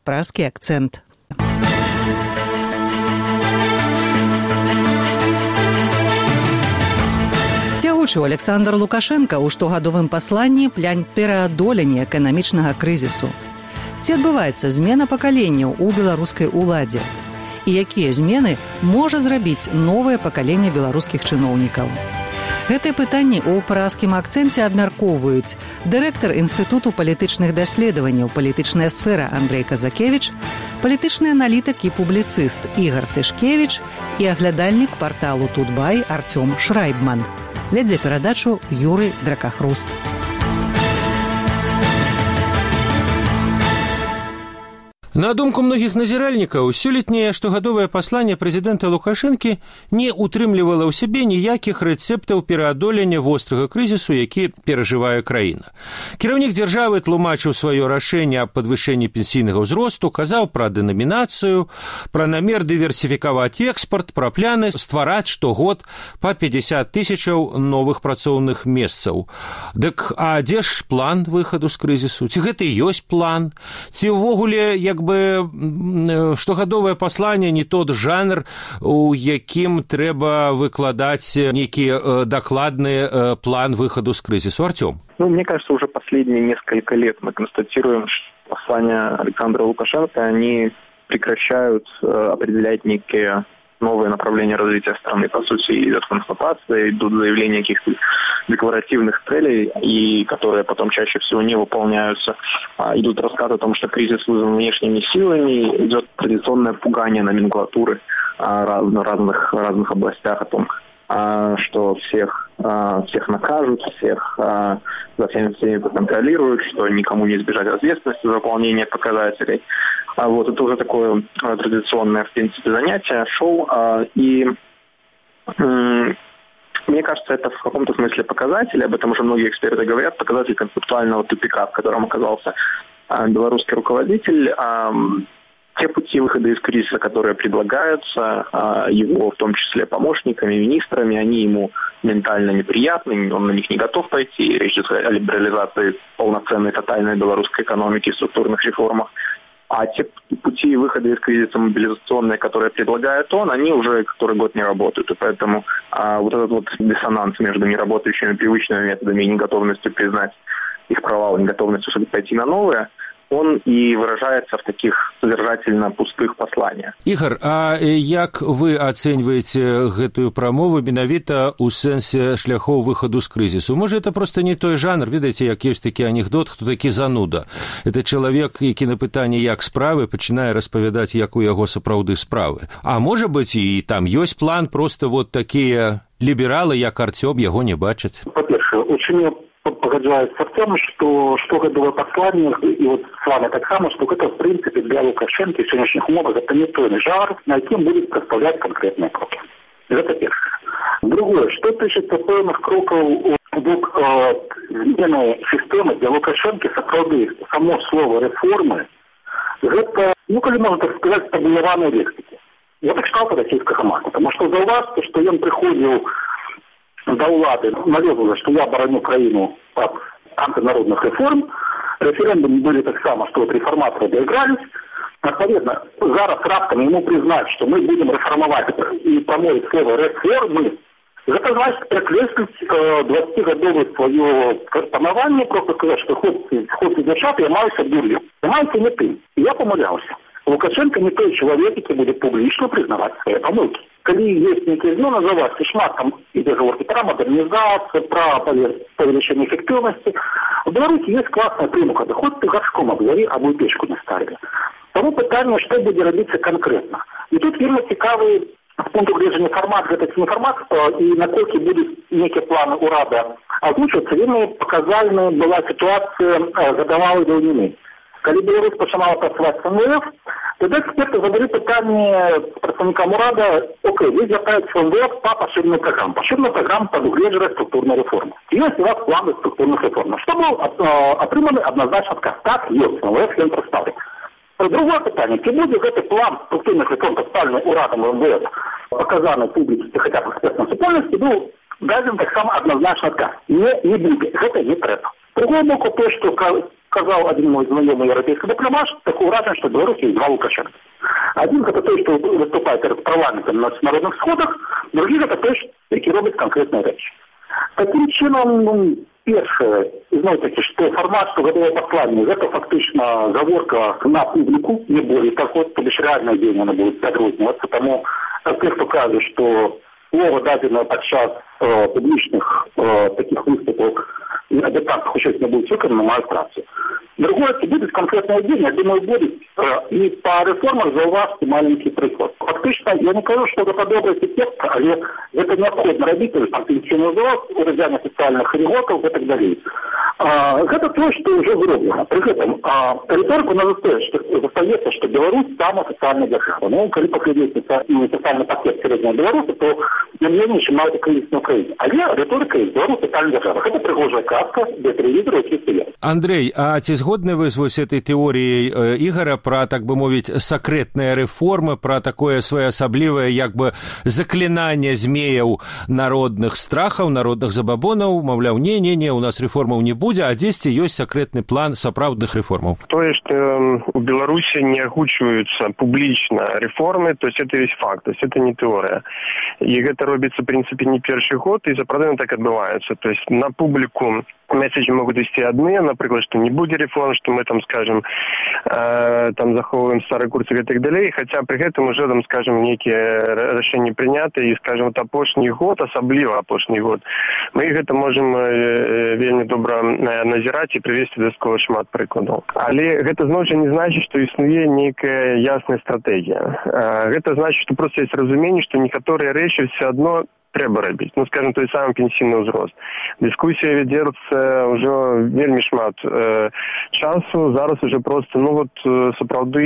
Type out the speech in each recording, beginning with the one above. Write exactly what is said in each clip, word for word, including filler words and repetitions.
пражскі акцэнт. Цягучы Александр Лукашенко ў штогадовым пасланні плянь пераадолення эканамічнага крызісу. Ці адбываецца змена пакаленняў у беларускай уладзе? І якія змены можа зрабіць новае пакаленне беларускіх чыноўнікаў? Гэтыя пытанні ў пражскім акцэнце абмяркоўваюць дырэктар Інстытуту палітычных даследаванняў «Палітычная сфера» Андрэй Казакевіч, палітычны аналітык і публіцыст Ігар Тышкевіч і аглядальнік парталу «Тутбай» Артём Шрайбман. Вядзе перадачу Юрый Дракахруст. На думку многіх назіральнікаў, сёлетняе штогадовае пасланне прэзідэнта Лукашэнкі не утрымлівала ў сябе ніякіх рэцэптаў пераадолення вострага крызісу, які перажывае краіна. Кіраўнік дзяржавы тлумачыў сваё рашэнне аб падвышэнні пенсійнага ўзросту, казаў пра дэнамінацыю, пра намер дыверсіфікаваць экспарт, пра пляны ствараць штогод па пятьдесят тысячаў новых працоўных месцаў. Дык а дзе ж план выхаду з крызісу? Ці гэта і ёсць план? Ці ўвогуле, як бы штогадовае пасланне не тот жанр, у якім трэба выкладаць нейкі дакладны план выходу з крызісу? Артём? Ну, мне кажется, уже последние несколько лет мы констатируем, что послания Александра Лукашенко, они прекращают определять некие новые направления развития страны. По сути, идет констатация, идут заявления каких-то декларативных целей, и которые потом чаще всего не выполняются. А, идут рассказы о том, что кризис вызван внешними силами, идет традиционное пугание номенклатуры а, раз, в разных, разных областях о том, а, что всех, а, всех накажут, всех а, за всеми, всеми контролируют, что никому не избежать ответственности за выполнение показателей. А вот это уже такое а, традиционное, в принципе, занятие, шоу. А, и м- мне кажется, это в каком-то смысле показатель, об этом уже многие эксперты говорят, показатель концептуального тупика, в котором оказался а, белорусский руководитель. А, те пути выхода из кризиса, которые предлагаются а, его, в том числе помощниками, министрами, они ему ментально неприятны, он на них не готов пойти. Речь идет о либерализации полноценной, тотальной белорусской экономики, структурных реформах. А те пути выхода из кризиса мобилизационные, которые предлагает он, они уже который год не работают. И поэтому а, вот этот вот диссонанс между неработающими привычными методами и неготовностью признать их провал, неготовностью пойти на новые, он и выражается в таких содержательно пустых посланиях. Ігор, а як вы ацэньваеце гэтую прамову менавіта ў сэнсе шляхоў выхаду з крызісу? Можа, это просто не той жанр, ведаеце, як ёсць такі анекдот, хто такі зануда. Это чалавек, які на пытанне як справы, пачынае распавядаць, як у яго сапраўды справы. А можа быць, і там ёсць план, просто вот такія лібералы, як Артём, яго не бачаць? Па-першае, очень погоджаюся в том, что штогадовое послание, и вот с вами так само, что это, в принципе, для Лукашенко в сегодняшних умовах это не той жанр, на яким будет представлять конкретные кроки. Это первое. Другое, что тычется певных кроков у бок э, змены системы для Лукашенко, сапраўды, само слово реформы, это, ну, коли можно так сказать, табуляванной лексики. Я так читал российского мата, потому что зауважте, что он приходил до улады навязывали, что я бороню краину от антинародных реформ. Референдумы были так само, что вот реформаторы доигрались. Соответственно, зараз раптом ему признать, что мы будем реформовать и промовить слово «реформы», это значит прокреслить э, двадцатигодовое свое панование, просто сказать, что хлопцы, хлопцы держат, я маюся дурью. Я маюся не ты. И я помолялся. Лукашенко не той человек, который будет публично признавать свои помылки. Коли есть некие змены, называются шмат, там идет говорить про модернизацию, про повышение эффективности. В Беларуси есть классная примуха, да хоть ты горшком обговори, а вы печку не ставили. Тому питання, що буде робитися конкретно. І тут вельми цікавий з пункту гледжання формат, гэта не формат, і наколькі будуть некі плани урада озвучуватися, вельми показальною була ситуація годовалої війни. Коли Беларусь починала працювати з ем ве еф, тоді експерти задали питання представникам урада: окей, ви звертаєтеся в ем ве еф по поширенню програм. Поширена програма предугледжує структурну реформу. Є у вас плани структурних реформ. Що був отриманий однозначно отказ? Так, є, ем ве еф він представив. Другое питання: чи буде цей план структурних реформ, представлений урадом ем ве еф, показаний публіці, хоча б експертній суспільності, був даден так само однозначно отказ. Не, не буде, це не треба. З другого боку, те, що сказал один мой знакомый европейский дипломат, такое выражение, что в Беларуси есть два Лукашенко. Один это той, что выступает перед парламентом на народных сходах, другий это той, який робить конкретные речи. Таким чином, ну, первое, знаете, что формат штогодового послания, это фактично заворка на публику, не более так вот, то бишь реальное день она будет подразумеваться, тому тех, кто кажет, что слово дадено подчас э, публичных э, таких выступов, адвокатов участия будет выконано на працу. Другое, будет конкретное день, я думаю, будет э, и по реформах за вас маленький приклад. Фактично, я не кажу, что это добрый эффект, але это необходимо робить, то есть там пенсионный возраст, урезание социальных льготов и так далее. А, это то, что уже выроблено. При этом а, риторика у нас остается, что Беларусь самая социальная держава. Ну, когда поглядеть на социальный пакет среднего Беларуси, то не менее, чем на это кризис на Украине. А я риторика из Беларуси социальная держава. Это пригожая каска, без телевизора и чистый. Андрей, а ці згодны вы з этой теорией э, Игоря про, так бы мовить, секретные реформы, про такое своеасаблівае, як бы, заклинание змеяў народных страхаў, народных забабонаў, маўляў, не-не-не, у нас реформаў не будзе, а дзесьці ёсць сакрэтны план сапраўдных реформаў? Тое, што у Беларусі не агучваюцца публічна реформы, то есть это весь факт, то есть это не теория. И гэта робіцца, в принципе, не першы год, и запраўдна так адбываецца. То есть на публику месседжи могут вести одни, например, что не будет реформ, что мы там, скажем, э, там заховываем старые курсы и так далее, хотя при этом уже там, скажем, некие решения приняты, и, скажем, вот апошний год, особливо апошний год, мы их это можем э, вельми добро назирать и привести додатково шмат прикладов. Але это значит не значит, что існує некая ясная стратегия. Э, это значит, что просто есть разумение, что некоторые речи все одно треба робити. Ну, скажем, той самий пенсійний узрост. Дискусія ведеться вже вельми шмат е, часу. Зараз уже просто, ну, вот, сапраўды,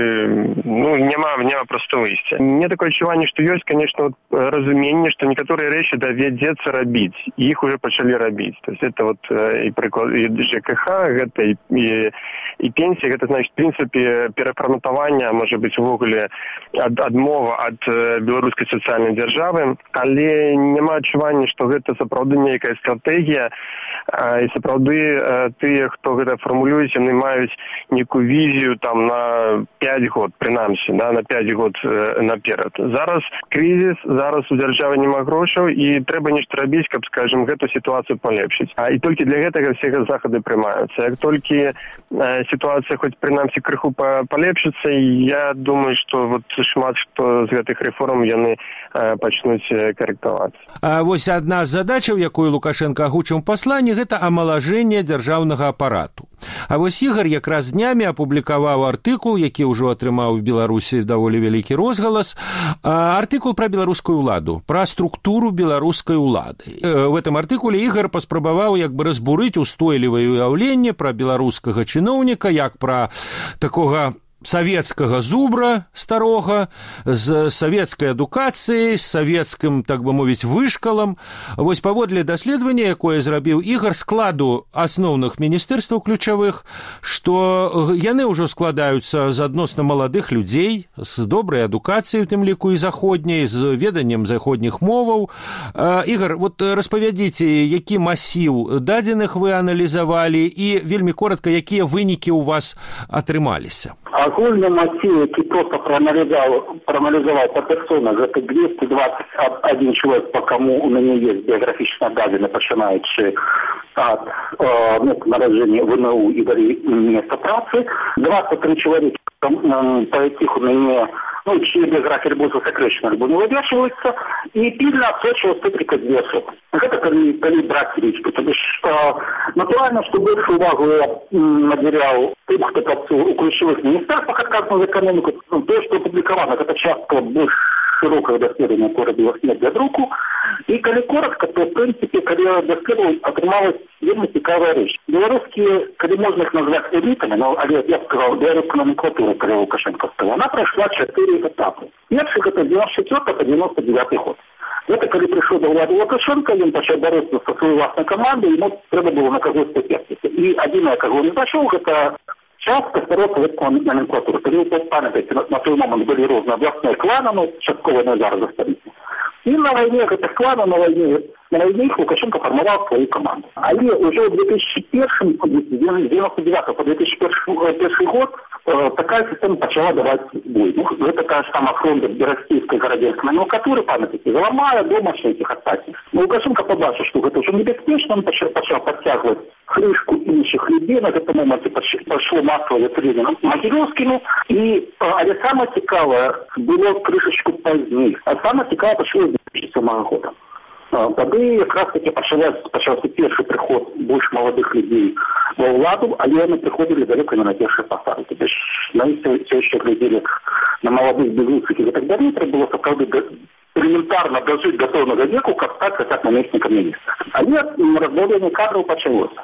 ну, нема, нема просто вийстя. Мне такое відчування, що є, конечно, вот, розуміння, що некоторые речі доведеться робити. Їх уже почали робити. То есть это вот і приклад, і ЖКХ, это і, і, і пенсія, это значит, в принципе, переформатування, може бути, ввогуле, адмова від білоруської соціальної держави, але няма адчування, што гэта сапраўды нейкая стратэгія, і сапраўды тыя, хто гэта фармулююць, яны маюць некую візію там на пяць год, прынамсі, да, на пяць год наперад. Зараз крызіс, зараз у дзяржавы няма грошаў, і трэба нешта рабіць, каб, скажем, гэту сітуацыю палепшыць. І толькі для гэтага все захады прымаюцца. Як толькі сітуацыя хоць прынамсі крыху палепшыцца, я думаю, што вот шмат што з гэтых рэформ яны пачнуць карэктаваць. А вось адна з задачаў, якую Лукашенко агучыў у пасланні, гэта амалажэнне дзяржаўнага апарату. А вось Ігор якраз днямі апублікаваў артыкул, які ўжо атрымаў у Беларусі даволі вялікі розгалас, артыкул пра беларускую ўладу, пра структуру беларускай улады. В этом артыкуле Ігор паспрабаваў як бы разбурыць устойлівае ўяўленне пра беларускага чыноўніка, як пра такога савецкага зубра старога, з савецкай адукацыяй, з савецкім, так бы мовіць, вышкалам. Вось паводле даследавання, якое зрабіў Ігор, складу асноўных міністэрстваў ключавых, што яны ўжо складаюцца з адносна маладых людзей, з добрай адукацыяй, у тым ліку і заходняй, з веданнем заходніх моваў. Ігор, вот распавядзіце, які масіў дадзеных вы аналізавалі і вельмі коротка, якія вынікі ў вас атрымаліся? Агульны массив, які просто проанализовал, проанализовал по персонах, это двести двадцать один человек, по кому у меня есть биографично дадены, починаючи от э, ну, народжения в ВНУ и до места працы. двадцать три человека, по яких у меня, ну, чьи биографии будут засекречены, либо не вывешиваются, и пильно отсочивалась только две особы. Это коли, коли брать речку. То есть, что натурально, что больше увагу надерял тем, кто працует у ключевых министерствах, отказано за экономику, то, что опубликовано, это часто больше широкое доследование, которое было снять для друку. И коли коротко, то, в принципе, когда доследование, отрималась вельми цікавая речь. Белорусские, коли можно их назвать элитами, но я сказал, белорусская номенклатура, когда Лукашенко сказал, она прошла четыре этапа. Первый это девяносто четвёртый по девяносто девятый год. Это когда пришел до влады Лукашенко, он начал бороться со своей властной командой, ему треба было на кого специфика. И один, кого не пошел, это часто второй советского номенклатуры. Когда вы памятаете, на, на той момент были разные областные кланы, но частковые на зараз остались. И на войне этих кланов, на войне на их Лукашенко формовал свою команду. Але уже в две тысячи первом, с девяносто девятого по две тысячи первый год э, такая система начала давать бой. Ну, это та же самая фронта Берастейской, Городецкой номенклатуры, памятники Заломая, дома этих атаки. Но Лукашенко побачил, что это уже небезпечно, он начал, начал подтягивать крышку інших людей. На этом моменте пошло массовое тренинг Могилевскими. И а самое цікавое было крышечку позднее. А самое цікавое пошло в две тысячи седьмом году. Тады якраз таки пачаўся першы приход больш маладых людей ва ўладу, але яны прыходзілі далёка не на першыя пасады. То бишь, на іх все еще глядзелі на маладых безусых і так далее. Трэба было сапраўды элементарно дожить до пэўнага веку, каб стаць хаця б намеснікам міністра. Але разбаўленне кадраў пачалося.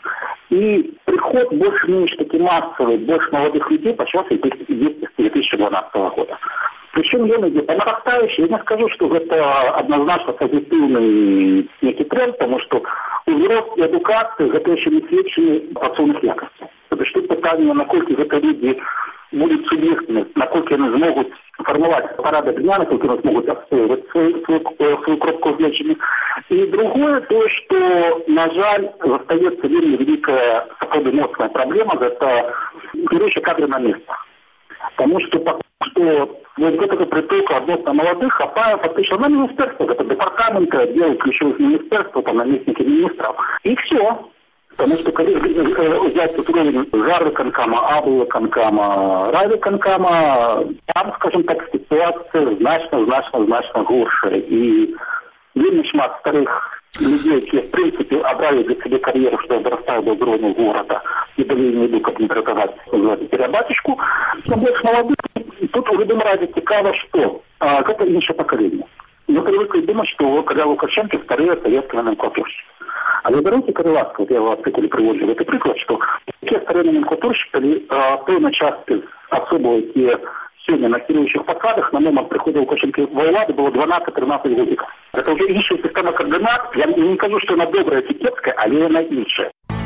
И приход больше-меньше таки массовый, больше молодых людей пачаўся с две тысячи двенадцатого года. Причем я надеюсь, по нарастающей, я не скажу, что это однозначно позитивный некий тренд, потому что узрост и эдукация это еще не сведчие працоўных якостей. То есть тут питание, насколько это люди будут субъектны, насколько они смогут формовать порядок дня, насколько они смогут отстаивать свою, свою, свою кропку влечения. И другое, то, что, на жаль, остается вельми великая сопроводная проблема, это берущие кадры на место. Потому что что вот этого притока относно молодых хапая фактически на министерство, это департаменты, отделы ключевых министерств, там наместники министров. И все. Потому что когда взять тут уровень Жарвиканкама, Аблвиканкама, Райвиканкама, там, скажем так, ситуация значно, значно, значно горшая. И вельми шмат старых людей, которые, в принципе, обрали для себя карьеру, что дорастают до уровня города, и далее не иду, как не притягать перебаточку, но больше молодых. Тут уже думаю, ради цікаво, что а, это инше поколение. Мы привыкли думать, что когда Лукашенко старые советские номенклатурщики. А выберите Крылатского, вот я вас хотели приводить в этот приклад, что такие старые номенклатурщики, а, той на части особо те сегодня на кирующих посадах на момент прихода Лукашенко в владу было двенадцать-тринадцать годиков. Это уже иншая система координат. Я не скажу, что она добрая, этикетская, а она иншая.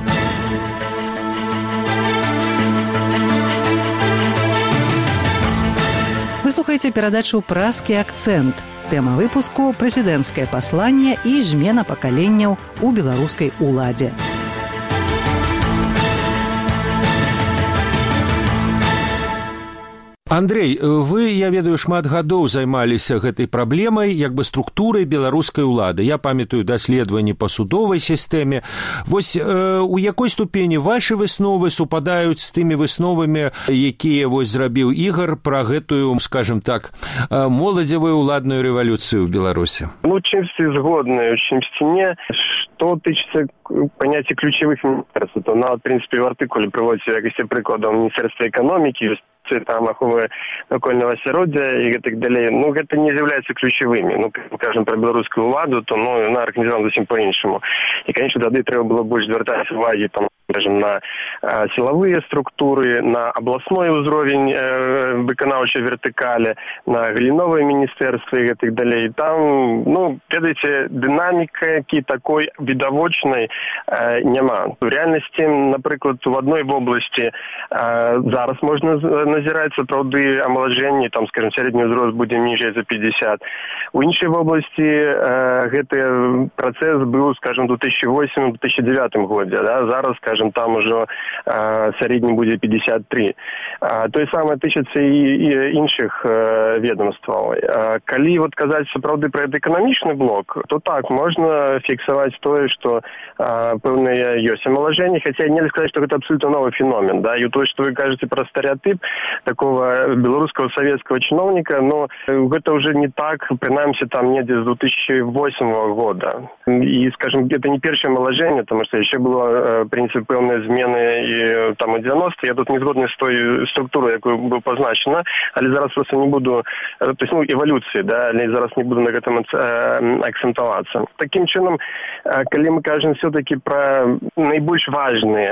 Вы слухаеце перадачу «Празкі акцэнт». Тэма выпуску – прэзідэнцкае пасланне і змена пакаленняў у беларускай уладзе. Андрей, вы, я ведаю, шмат гадоў займаліся гэтай праблемай, як бы структурай беларускай улады. Я памятаю даследаванні па судовай сістэме. Вось э, у якой ступені вашы высновы супадаюць з тымі высновамі, якія вось зрабіў Ігор пра гэтую, скажем так, моладзевую уладную рэвалюцыю ў Беларусі? Ну, чымсьці згодны, чымсьці не. Што тычыцца паняцця ключавых міністэрств, то на, в принципе, в артыкуле прыводзіцца якасці прыкладаў Міністэрства эканомікі, там аховы навкольнага асяроддзя і гэтак далей. Ну, гэта не з'яўляецца ключавымі. Ну, кажам пра беларускую ўладу, то ну, яна арганізавана зусім па-іншаму. І, канечне, тады трэба было больш звяртаць увагі там, скажем, на э, силовые структуры, на областной уровень э, выканаўчай вертыкалі, на галіновае міністэрства і гэтак далей. Там, ну, ведаеце, дынамікі такой відавочнай э, няма. В реальнасці, напрыклад, в одной вобласці э, зараз можна назіраць сапраўды амалажэнне, там, скажем, сярэдні ўзрост будзе ніжэй за пятьдесят. У іншай вобласці э, гэты працэс быў, скажем, в две тысячи восьмом - две тысячи девятом годзе, да? Зараз, скажем, там уже э, сярэдні будзе пятьдесят три. А, то і самае тычыцца і, і іншых э, ведомстваў. А, калі вот казаць сапраўды пра эканамічны блок, то так, можна фіксаваць тое, што э, пэўныя ёсць амалажэнні, хаця нельзя сказаць, што гэта абсолютно новый феномен, да? І то, што вы кажаце пра стэрэатып такого белорусского советского чиновника, но это уже не так, принаймні, там недзе з две тысячи восьмого года. И, скажем, это не первое омоложение, потому что еще было, в принципе, певные змены и там у девяностых. Я тут не згодний з той структурою, якою було позначено, але зараз просто не буду, то есть, ну, эволюции, да, але зараз не буду на этом акцентуватися. Таким чином, коли ми кажемо все-таки про найбільш важні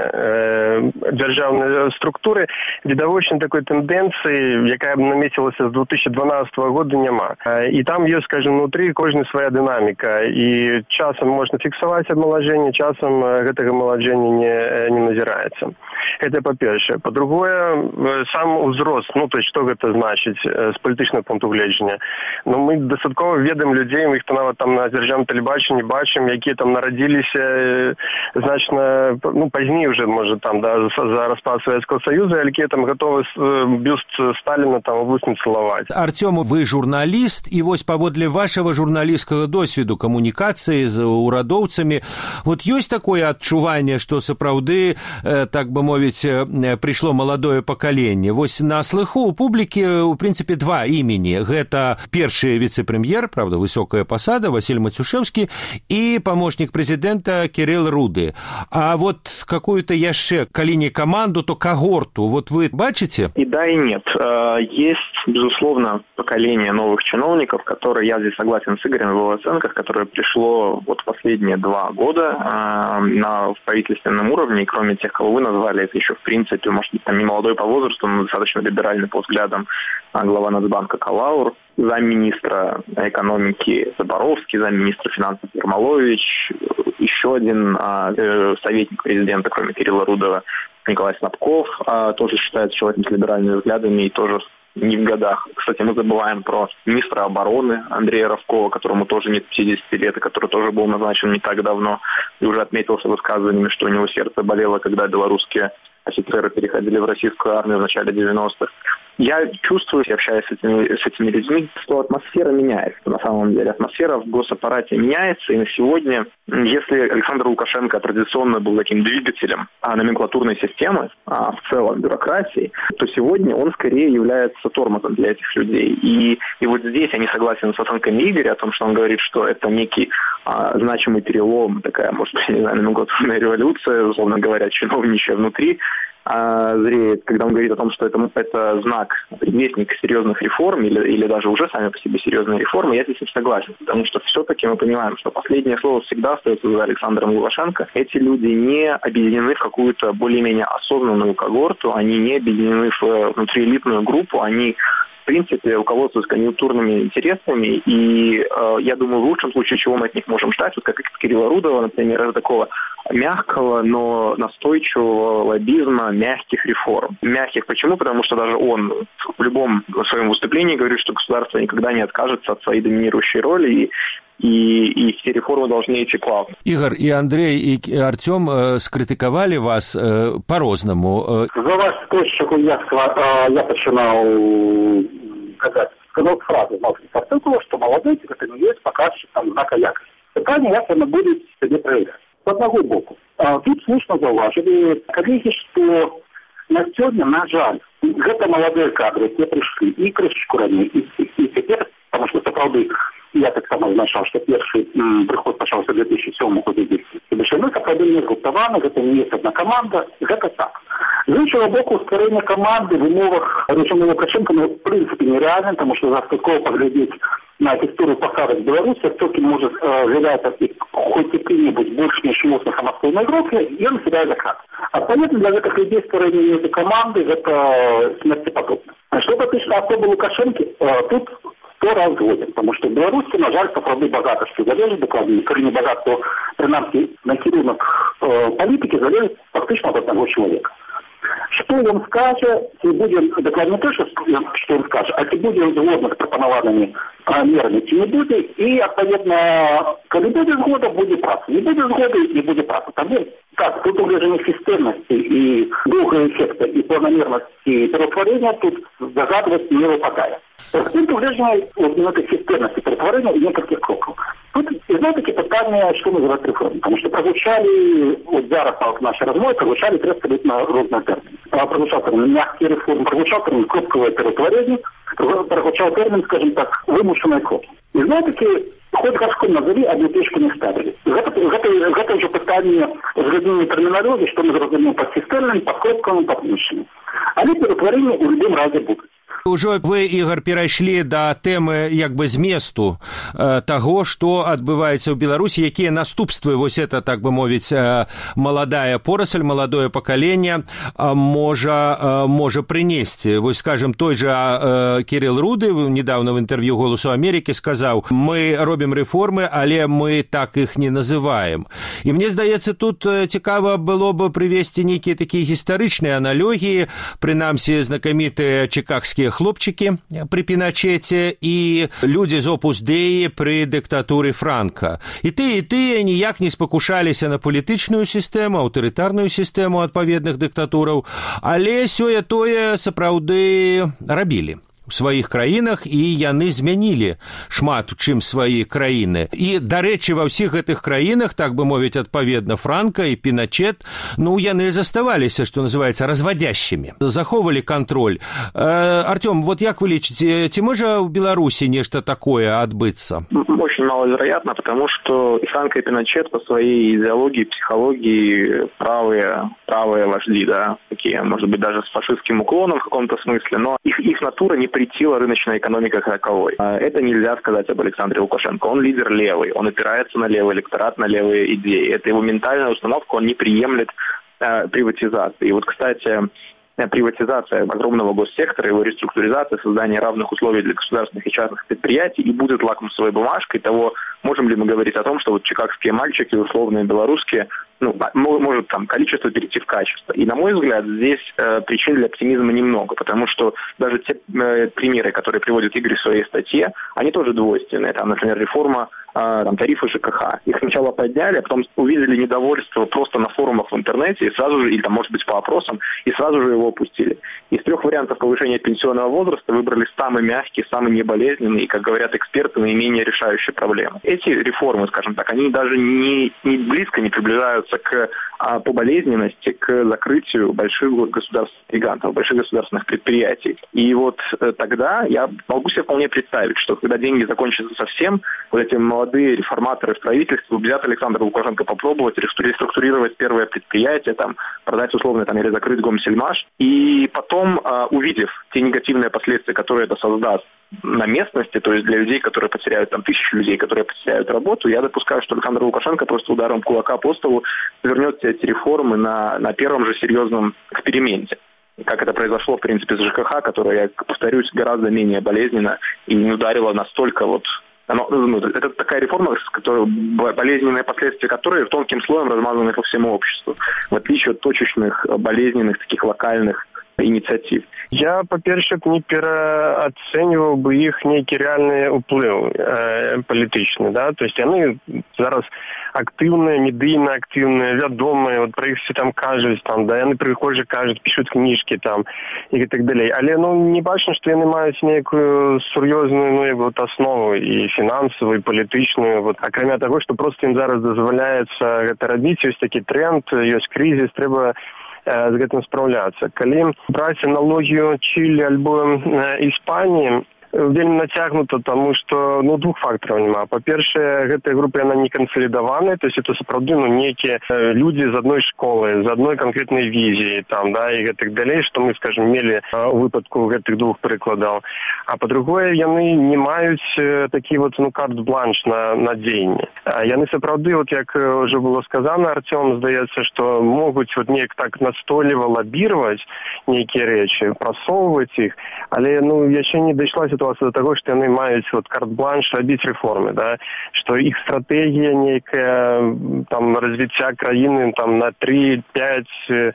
державні структури, відавочно такої тенденції, яка намітилася з две тысячи дванадцатого года, нема. І там є, скажімо, внутрі кожна своя динаміка. І часам можна фіксаваць абмалажэнне, часам гэтага амалажэння не, не назіраецца. Гэта па-першае. Па-другое, сам узрост, ну, то есть, што гэта значыць з палітычнага пункту гледжання. Ну, мы дастаткова ведаем людзей, мы іх то нават там на дзяржаўным тэлебачанні бачым, якія там нарадзіліся значна, ну, пазней уже, можа, там, да, за распад Савецкага Саюза, якія там гатовы бюст Сталіна там у вусні цалаваць. Артём, вы журналіст, і вось паводле вашага журналісцкага досведу камунікацыі з урадоўцамі, вот ёсць такое адчуванне, што сапраўды, так бы мовіць, прыйшло маладое пакаленне. Вось на слыху у публікі, у прынцыпе, два імені. Гэта першы віцэ-прэм'ер, правда, высокая пасада, Васіль Мацюшэўскі, і памочнік прэзідэнта Кірыл Руды. А вот какую-то яшчэ, калі не каманду, то когорту, вот вы бачите? И да, и нет. Есть, безусловно, поколение новых чиновников, которые, я здесь согласен с Игорем в его оценках, которое пришло вот последние два года на в правительственном уровне, и кроме тех, кого вы назвали, это еще, в принципе, может быть, там не молодой по возрасту, но достаточно либеральный по взглядам глава Нацбанка Калаур, замминистра экономики Заборовский, замминистра финансов Ермолович, еще один э, советник президента, кроме Кирилла Рудова, Николай Снабков, э, тоже считается человеком с либеральными взглядами и тоже не в годах. Кстати, мы забываем про министра обороны Андрея Равкова, которому тоже нет пятидесяти лет, и который тоже был назначен не так давно, и уже отметился высказываниями, что у него сердце болело, когда белорусские офицеры переходили в российскую армию в начале девяностых. Я чувствую, общаясь с этими, с этими людьми, что атмосфера меняется. На самом деле атмосфера в госаппарате меняется, и на сегодня, если Александр Лукашенко традиционно был таким двигателем номенклатурной системы, а в целом бюрократии, то сегодня он скорее является тормозом для этих людей. И, и вот здесь я не согласен с оценками Игоря о том, что он говорит, что это некий а, значимый перелом, такая, может быть, не знаю, номенклатурная революция, условно говоря, чиновничья внутри, зреет, когда он говорит о том, что это, это знак, предвестник серьезных реформ или, или даже уже сами по себе серьезные реформы, я здесь не согласен, потому что все-таки мы понимаем, что последнее слово всегда остается за Александром Лукашенко. Эти люди не объединены в какую-то более-менее осознанную когорту, они не объединены в внутриэлитную группу, они в принципе, руководствуются конъюнктурными интересами, и э, я думаю, в лучшем случае, чего мы от них можем ждать, вот как от Кирилла Рудова, например, это такого мягкого, но настойчивого лоббизма, мягких реформ. Мягких почему? Потому что даже он в любом своем выступлении говорит, что государство никогда не откажется от своей доминирующей роли, и И, и все реформы должны идти плавно. Игорь, и Андрей, и Артем э, скритиковали вас э, по-розному. За вас то, что я, я начинал сказать, сказал фразу, того, что молодые, это не есть показчик там, знака якости. Питание ясно будет себе проверять. С одного боку. Тут слушно зауважили, коллеги, что на сегодня, на жаль, это молодые кадры, те пришли и крышечку ранее, и, и, и теперь, потому что, правда, я так само означал, что первый м, приход почался в две тысячи седьмом году. И большинство сапраўды не згуртаваны, гэта не есть одна команда, гэта так. З іншого боку, створення команди в умовах режиму Лукашенка, ну, в принципі, нереально, тому що заскоково поглядеть на текстуру посадок в Беларуси, кто-то может э, являться хоть каким-нибудь больше, ніж мощно самостоятельной группе, и он себя закат. А понятно, для этих людей створение этой команды это смертеподобно. Что касается особо Лукашенко, э, тут сто раз згоден, потому что в Беларуси, на жаль, сапраўды багато что залежит, докладно, коли не багато, то принаймні на кірунок э, політики залежит фактично от одного человека. Что он скажет, и будем, докладно то, что он скажет, а ці будем згодны с пропонованными а, мерами, ці не будет, и, отповедно, коли будет згода, будет праца. Не будет згоды, не будет праца. Тому, так, тут углежение системности и долгого эффекта, и планомерности перетворения тут загадывать не выпадает. Тут углежение вот, на этой системности перетворения и нескольких кроков. Тут, и знаете, такие питания, что называют реформой. Потому что прозвучали, вот зараз в нашей размове, прозвучали три абсолютно разные термины. Прозвучал термин мягкие реформы, прозвучал термин кропковое перетворение, прозвучал термин, скажем так, вымушенные кропки. И знаете, хоть горшком назови, одну печку не ставили. Это уже питание разгребения терминологии, что мы разумеем под системным, под кропковым, под вымышленным. Они перетворения в любом разе будут. Ужо вы, Ігор, перайшлі да тэмы як бы зместу э, таго, што адбываецца ў Беларусі, якія наступствы вось это, так бы мовіць, э, маладая порасль, маладое пакаленне э, можа, э, можа прынесці. Вось, скажем, той жа э, Кирилл Руды недавно в інтэрв'ю «Голосу Америки» сказаў: мы робім рэформы, але мы так іх не называем. І мне здаецца, тут цікава было бы прывесці нейкія такія гістарычныя аналогіі, прынамсі знакамітыя чикагскія хлопчыкі пры Піначеце і людзі з Опус Деі пры дыктатуры Франка. І тыя, і тыя ніяк не спакушаліся на палітычную сістэму, аўтарытарную сістэму адпаведных дыктатураў, але сёе-тое сапраўды рабілі у сваіх краінах, і яны змянілі шмат у чым свае краіны. І, дарэчы, ва ўсіх гэтых краінах, так бы мовіць, адпаведна Франка і Піначет, ну, яны заставаліся, што называецца, развадящымі, захоўвалі кантроль. Э, Артём, вот як вы лічыце, ці можа ў Беларусі нешта такое адбыцца? Очень маловероятно, потому что и Франко, и Пиночет по своей идеологии, психологии правые, правые вожди, да, такие, может быть, даже с фашистским уклоном в каком-то смысле, но их, их натура не претила рыночная экономика как таковой. Это нельзя сказать об Александре Лукашенко. Он лидер левый, он опирается на левый электорат, на левые идеи. Это его ментальная установка, он не приемлет э, приватизации. И вот, кстати, приватизация огромного госсектора, его реструктуризация, создание равных условий для государственных и частных предприятий и будет лакмусовой бумажкой того, можем ли мы говорить о том, что вот чикагские мальчики, условные белорусские, ну, может там количество перейти в качество. И, на мой взгляд, здесь э, причин для оптимизма немного, потому что даже те э, примеры, которые приводит Игорь в своей статье, они тоже двойственные. Там, например, реформа э, там, тарифы ЖКХ. Их сначала подняли, а потом увидели недовольство просто на форумах в интернете, и сразу же, или там, может быть, по опросам, и сразу же его опустили. Из трех вариантов повышения пенсионного возраста выбрали самый мягкий, самый неболезненный и, как говорят эксперты, наименее решающие проблемы. Эти реформы, скажем так, они даже не, не близко не приближаются к а, по болезненности, к закрытию больших государственных гигантов, больших государственных предприятий. И вот э, тогда я могу себе вполне представить, что когда деньги закончатся совсем, вот эти молодые реформаторы в правительстве убедят Александра Лукашенко попробовать реструктурировать первое предприятие, там, продать условно там, или закрыть Гомсельмаш, и потом, э, увидев те негативные последствия, которые это создаст на местности, то есть для людей, которые потеряют, там, тысячи людей, которые потеряют работу, я допускаю, что Александр Лукашенко просто ударом кулака по столу вернет все эти реформы на, на первом же серьезном эксперименте. Как это произошло, в принципе, с ЖКХ, которое, я повторюсь, гораздо менее болезненно и не ударило настолько вот... Оно, ну, это такая реформа, с которой, болезненные последствия которой тонким слоем размазаны по всему обществу, в отличие от точечных, болезненных, таких локальных инициатив. Я, па-перше, не пераацэньваў бы іх нейкі рэальны ўплыў э, палітычны, да, то есть яны зараз актыўныя, медыйна актыўныя, вядомыя, вот про іх все там кажуць, там, да, яны прыходжа кажуць, пішуць кніжкі там і так далей. Але ну не бачна, што яны маюць нейкую сур'ёзную, ну, як вот аснову і фінансавую, і палітычную, вот, акрамя таго, што проста ім зараз дазваляецца гэта рабіць, ёсць такі тренд, ёсць крызіс, трэба з гэтым спраўляцца. Калі браць аналогію Чилі альбо Іспаніі, вельмі нацягнута, тому што ну двух фактараў няма. Па-першае, гэтая група яна не кансалідаваная, то есть это сапраўды ну некія людзі з адной школы, з адной канкрэтнай візіяй там, да, і гэтак далей, што мы, скажем, мелі у выпадку гэтых двух прыкладаў. А па-другое, яны не маюць такі вот ну карт-бланш на на дзеянне. Яны сапраўды, вот як уже было сказано, Артём, здаецца, што могуць вот неяк так настойліва лабіраваць нейкія рэчы, прасоўваць іх, але ну яшчэ не дайшла сітуацыя до того, што яны маюць вот карт-бланш рабіць рэформы, да, што іх стратэгія нейкая там развіцця краіны там на три, пять,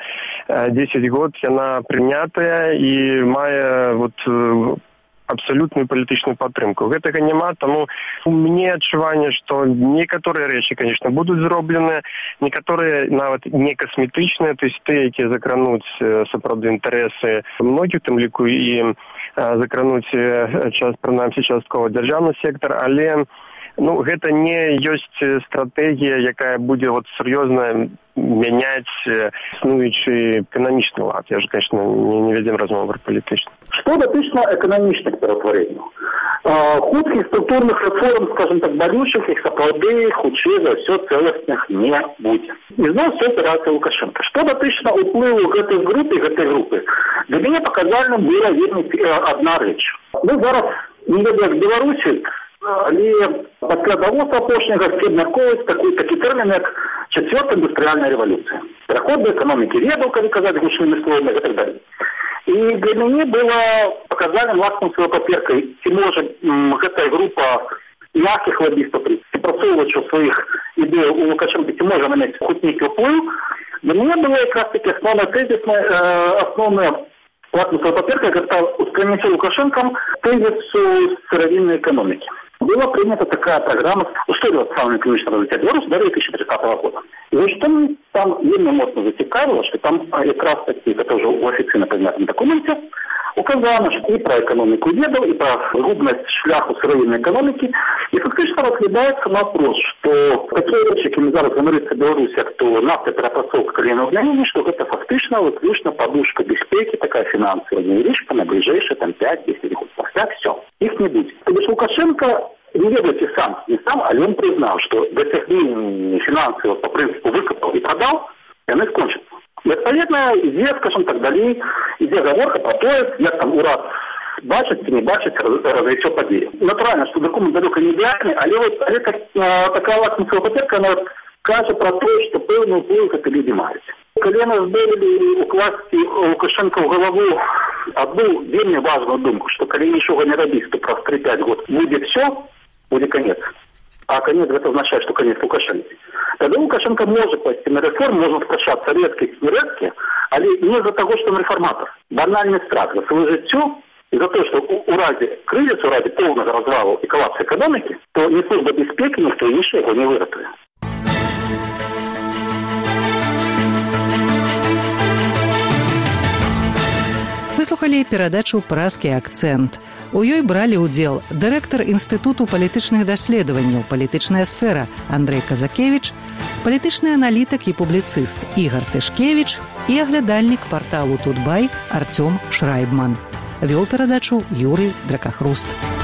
десять год яна прынятая і мае вот абсолютную палітычную падтрымку. Гэтага няма, таму у мяне адчуванне, што некаторыя рэчы, конечно, будуць зроблены, некаторыя нават не касметычныя, то есть тыя, якія закрануць сапраўды інтарэсы многіх, тым ліку і закрануць час, прынамсі часткова дзяржаўны сектар, але ну, гэта не ёсць стратэгія, якая будзе вот сур'ёзна мяняць існуючы эканамічны лад. Я ж, конечно, не, не вядзем размову пра палітычны. Што датычна эканамічных ператварэнняў? Хуткіх структурных рэформ, скажем так, балючых, іх сапраўды хутчэй за ўсё цэласных не будзе. І зноў все апіраецца Лукашенко. Што датычна ўплыву гэтай групы, гэтай групы, для мяне паказальным была вельмі адна рэч. Мы зараз не ведаем, як Беларусі, але пасля давоса апошняга все абмяркоўваюць такі, такі тэрмін, як чацвёртая індустрыяльная рэвалюцыя. Пераход да эканомікі ведаў, калі казаць гучнымі словамі і так далее. І для мяне было паказальным лакмусовай паперкай, ці можа гэтая група мяккіх лабістаў, працоўваючых сваіх ідэй у Лукашенко, ці можа мець хоць нейкі ўплыў. Для мяне была якраз таки основная тезисная, основная лакмусовая паперка, гэта усканіцця Лукашенком тезису сыравіннай экономікі. Была принята такая программа «Устойчивое социально-экономическое развитие Беларуси до две тысячи тридцатого года». И вот что мне там вельми мощно зацікавило, что там как раз таки, это уже в официально признатом документе, указано, что и про экономику ведал, и про губность шляху сыровинной экономики. И фактически разглядается вопрос, что такие речи, которые зараз говорится в Беларуси, то нафта перепрацовка коленного гномения, что это фактично выключно подушка безпеки, такая финансовая вещь, на ближайшие там пять-десять год. Так, все. Их не будет. То есть Лукашенко, не ведайте сам, не сам, а он признал, что досягнение финансового по принципу выкопал и продал, и оно скончится. И, отповедно, идея, скажем так, далее, идея говорка про то, як там ураз бачить чи не бачить развитие події. Натурально, что документ далеко не идеальный, але вот это, такая лакмусовая паперка, она каже про то, что певний вплив это люди мають. Коли нас збили укласти Лукашенко в голову одну вельми важную думку, что коли ничего не робить, то про три-пять год будет все, будет конец. А конец это означает, что конец Лукашенко. Тогда Лукашенко может пойти на реформу, можно спрашиваться редкие и нередкие, але не из-за того, что он реформатор. Банальный страх за свое життя и за то, что у ради кризиса, у ради полного развала и коллапса экономики, то ни служба безпеки, никто и ничего его не вырастает. Выслухалі перадачу «Празкі акцэнт». У ёй бралі ўдзел дырэктар Інстытуту палітычных даследаванняў «Палітычная сфера» Андрэй Казакевіч, палітычны аналітык і публіцыст Ігар Тышкевіч і аглядальнік парталу «Тутбай» Артём Шрайбман. Вёў перадачу Юрый Дракахруст.